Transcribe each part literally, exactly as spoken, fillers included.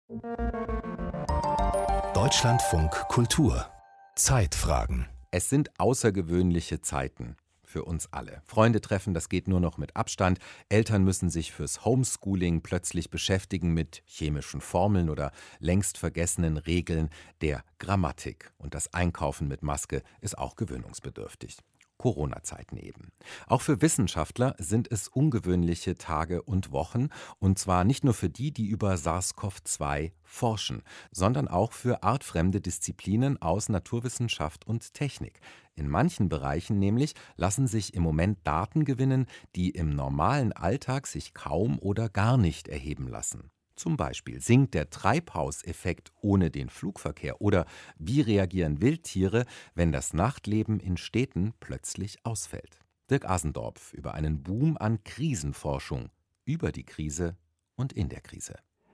Deutschlandfunk Kultur. Zeitfragen. Es sind außergewöhnliche Zeiten für uns alle. Freunde treffen, das geht nur noch mit Abstand. Eltern müssen sich fürs Homeschooling plötzlich beschäftigen mit chemischen Formeln oder längst vergessenen Regeln der Grammatik. Und das Einkaufen mit Maske ist auch gewöhnungsbedürftig. Corona-Zeiten eben. Auch für Wissenschaftler sind es ungewöhnliche Tage und Wochen, und zwar nicht nur für die, die über SARS-C o V zwei forschen, sondern auch für artfremde Disziplinen aus Naturwissenschaft und Technik. In manchen Bereichen nämlich lassen sich im Moment Daten gewinnen, die im normalen Alltag sich kaum oder gar nicht erheben lassen. Zum Beispiel sinkt der Treibhauseffekt ohne den Flugverkehr oder wie reagieren Wildtiere, wenn das Nachtleben in Städten plötzlich ausfällt. Dirk Asendorf über einen Boom an Krisenforschung, über die Krise und in der Krise.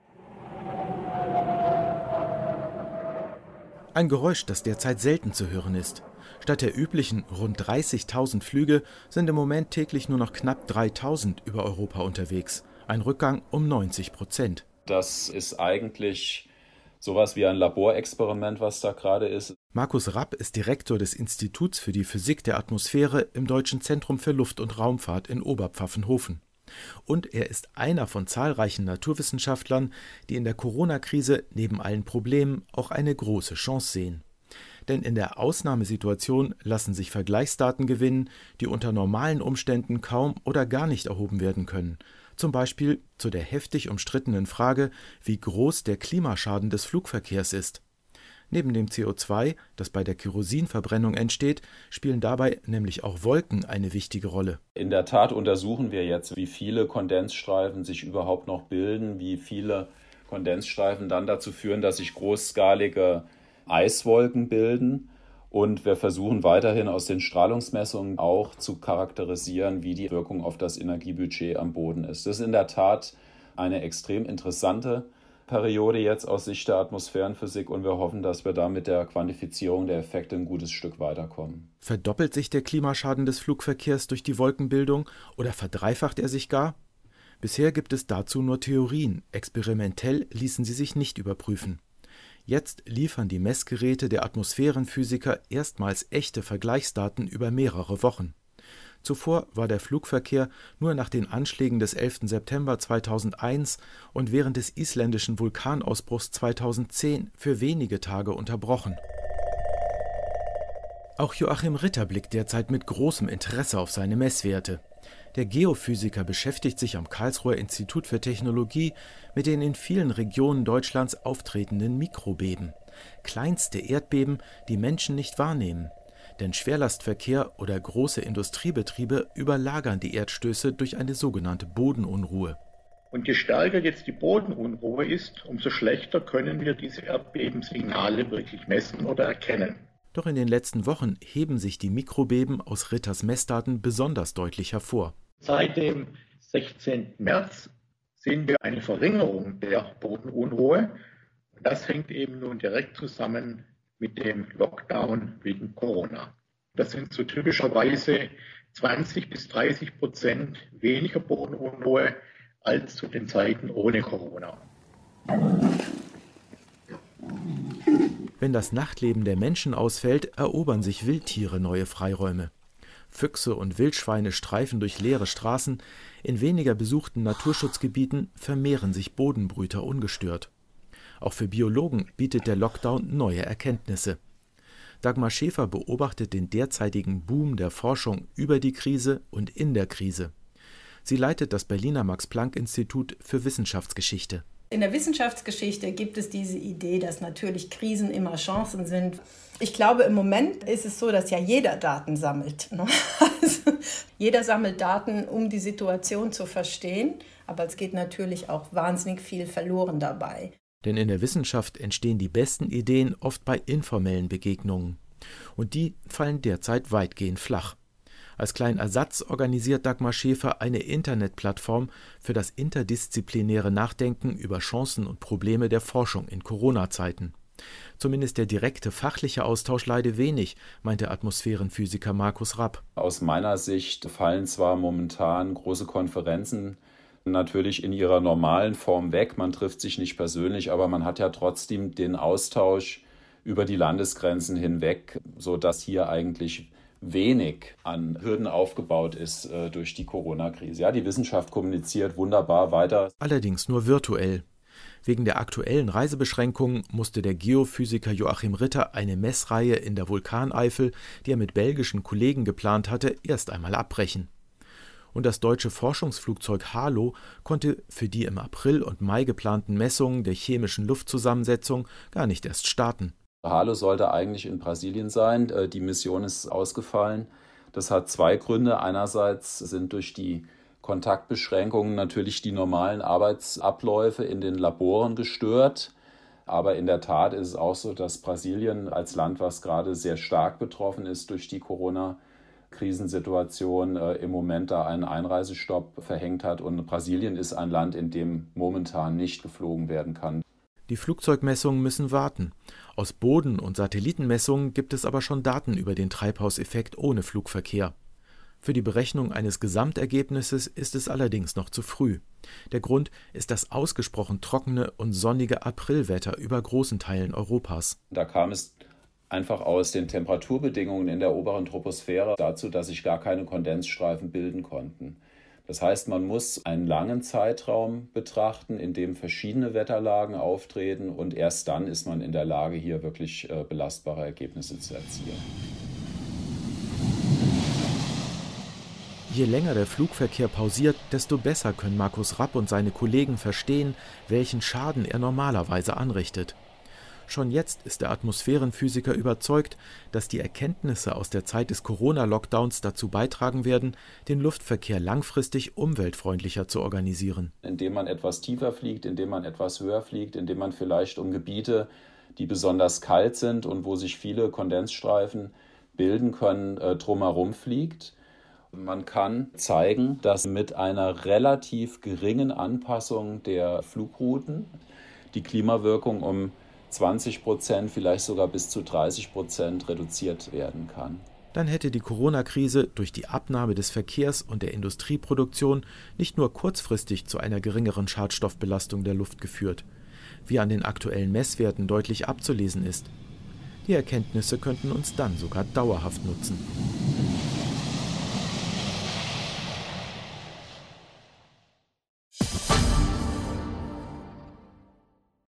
Ein Geräusch, das derzeit selten zu hören ist. Statt der üblichen rund dreißigtausend Flüge sind im Moment täglich nur noch knapp dreitausend über Europa unterwegs. Ein Rückgang um neunzig Prozent. Das ist eigentlich sowas wie ein Laborexperiment, was da gerade ist. Markus Rapp ist Direktor des Instituts für die Physik der Atmosphäre im Deutschen Zentrum für Luft- und Raumfahrt in Oberpfaffenhofen. Und er ist einer von zahlreichen Naturwissenschaftlern, die in der Corona-Krise neben allen Problemen auch eine große Chance sehen. Denn in der Ausnahmesituation lassen sich Vergleichsdaten gewinnen, die unter normalen Umständen kaum oder gar nicht erhoben werden können. Zum Beispiel zu der heftig umstrittenen Frage, wie groß der Klimaschaden des Flugverkehrs ist. Neben dem C O zwei, das bei der Kerosinverbrennung entsteht, spielen dabei nämlich auch Wolken eine wichtige Rolle. In der Tat untersuchen wir jetzt, wie viele Kondensstreifen sich überhaupt noch bilden, wie viele Kondensstreifen dann dazu führen, dass sich großskalige Eiswolken bilden. Und wir versuchen weiterhin aus den Strahlungsmessungen auch zu charakterisieren, wie die Wirkung auf das Energiebudget am Boden ist. Das ist in der Tat eine extrem interessante Periode jetzt aus Sicht der Atmosphärenphysik und wir hoffen, dass wir da mit der Quantifizierung der Effekte ein gutes Stück weiterkommen. Verdoppelt sich der Klimaschaden des Flugverkehrs durch die Wolkenbildung oder verdreifacht er sich gar? Bisher gibt es dazu nur Theorien. Experimentell ließen sie sich nicht überprüfen. Jetzt liefern die Messgeräte der Atmosphärenphysiker erstmals echte Vergleichsdaten über mehrere Wochen. Zuvor war der Flugverkehr nur nach den Anschlägen des elften September zweitausendeins und während des isländischen Vulkanausbruchs zweitausendzehn für wenige Tage unterbrochen. Auch Joachim Ritter blickt derzeit mit großem Interesse auf seine Messwerte. Der Geophysiker beschäftigt sich am Karlsruher Institut für Technologie mit den in vielen Regionen Deutschlands auftretenden Mikrobeben. Kleinste Erdbeben, die Menschen nicht wahrnehmen. Denn Schwerlastverkehr oder große Industriebetriebe überlagern die Erdstöße durch eine sogenannte Bodenunruhe. Und je stärker jetzt die Bodenunruhe ist, umso schlechter können wir diese Erdbebensignale wirklich messen oder erkennen. Doch in den letzten Wochen heben sich die Mikrobeben aus Ritters Messdaten besonders deutlich hervor. Seit dem sechzehnten März sehen wir eine Verringerung der Bodenunruhe. Das hängt eben nun direkt zusammen mit dem Lockdown wegen Corona. Das sind so typischerweise zwanzig bis dreißig Prozent weniger Bodenunruhe als zu den Zeiten ohne Corona. Wenn das Nachtleben der Menschen ausfällt, erobern sich Wildtiere neue Freiräume. Füchse und Wildschweine streifen durch leere Straßen, in weniger besuchten Naturschutzgebieten vermehren sich Bodenbrüter ungestört. Auch für Biologen bietet der Lockdown neue Erkenntnisse. Dagmar Schäfer beobachtet den derzeitigen Boom der Forschung über die Krise und in der Krise. Sie leitet das Berliner Max-Planck-Institut für Wissenschaftsgeschichte. In der Wissenschaftsgeschichte gibt es diese Idee, dass natürlich Krisen immer Chancen sind. Ich glaube, im Moment ist es so, dass ja jeder Daten sammelt. Ne? Also, jeder sammelt Daten, um die Situation zu verstehen, aber es geht natürlich auch wahnsinnig viel verloren dabei. Denn in der Wissenschaft entstehen die besten Ideen oft bei informellen Begegnungen. Und die fallen derzeit weitgehend flach. Als kleinen Ersatz organisiert Dagmar Schäfer eine Internetplattform für das interdisziplinäre Nachdenken über Chancen und Probleme der Forschung in Corona-Zeiten. Zumindest der direkte fachliche Austausch leide wenig, meint der Atmosphärenphysiker Markus Rapp. Aus meiner Sicht fallen zwar momentan große Konferenzen natürlich in ihrer normalen Form weg. Man trifft sich nicht persönlich, aber man hat ja trotzdem den Austausch über die Landesgrenzen hinweg, sodass hier eigentlich wenig an Hürden aufgebaut ist äh, durch die Corona-Krise. Ja, die Wissenschaft kommuniziert wunderbar weiter. Allerdings nur virtuell. Wegen der aktuellen Reisebeschränkungen musste der Geophysiker Joachim Ritter eine Messreihe in der Vulkaneifel, die er mit belgischen Kollegen geplant hatte, erst einmal abbrechen. Und das deutsche Forschungsflugzeug Halo konnte für die im April und Mai geplanten Messungen der chemischen Luftzusammensetzung gar nicht erst starten. Halo sollte eigentlich in Brasilien sein. Die Mission ist ausgefallen. Das hat zwei Gründe. Einerseits sind durch die Kontaktbeschränkungen natürlich die normalen Arbeitsabläufe in den Laboren gestört. Aber in der Tat ist es auch so, dass Brasilien als Land, was gerade sehr stark betroffen ist durch die Corona-Krisensituation, äh, im Moment da einen Einreisestopp verhängt hat. Und Brasilien ist ein Land, in dem momentan nicht geflogen werden kann. Die Flugzeugmessungen müssen warten. Aus Boden- und Satellitenmessungen gibt es aber schon Daten über den Treibhauseffekt ohne Flugverkehr. Für die Berechnung eines Gesamtergebnisses ist es allerdings noch zu früh. Der Grund ist das ausgesprochen trockene und sonnige Aprilwetter über großen Teilen Europas. Da kam es einfach aus den Temperaturbedingungen in der oberen Troposphäre dazu, dass sich gar keine Kondensstreifen bilden konnten. Das heißt, man muss einen langen Zeitraum betrachten, in dem verschiedene Wetterlagen auftreten, und erst dann ist man in der Lage, hier wirklich äh, belastbare Ergebnisse zu erzielen. Je länger der Flugverkehr pausiert, desto besser können Markus Rapp und seine Kollegen verstehen, welchen Schaden er normalerweise anrichtet. Schon jetzt ist der Atmosphärenphysiker überzeugt, dass die Erkenntnisse aus der Zeit des Corona-Lockdowns dazu beitragen werden, den Luftverkehr langfristig umweltfreundlicher zu organisieren. Indem man etwas tiefer fliegt, indem man etwas höher fliegt, indem man vielleicht um Gebiete, die besonders kalt sind und wo sich viele Kondensstreifen bilden können, drumherum fliegt. Man kann zeigen, dass mit einer relativ geringen Anpassung der Flugrouten die Klimawirkung um zwanzig Prozent, vielleicht sogar bis zu dreißig Prozent reduziert werden kann. Dann hätte die Corona-Krise durch die Abnahme des Verkehrs und der Industrieproduktion nicht nur kurzfristig zu einer geringeren Schadstoffbelastung der Luft geführt, wie an den aktuellen Messwerten deutlich abzulesen ist. Die Erkenntnisse könnten uns dann sogar dauerhaft nutzen.